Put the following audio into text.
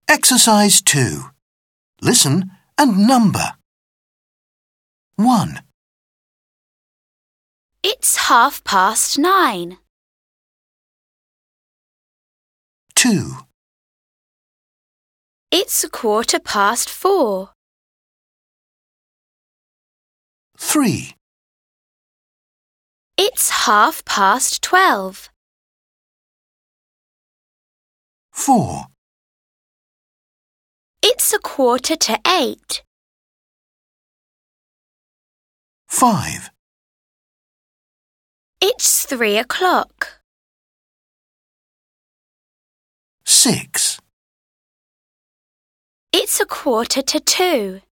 Exercise 2. Listen and number. 1, It's 9:30. 2, It's 4:15. 3, It's 12:30. 4, It's 7:45. 5, It's 3:00. 6, It's 1:45.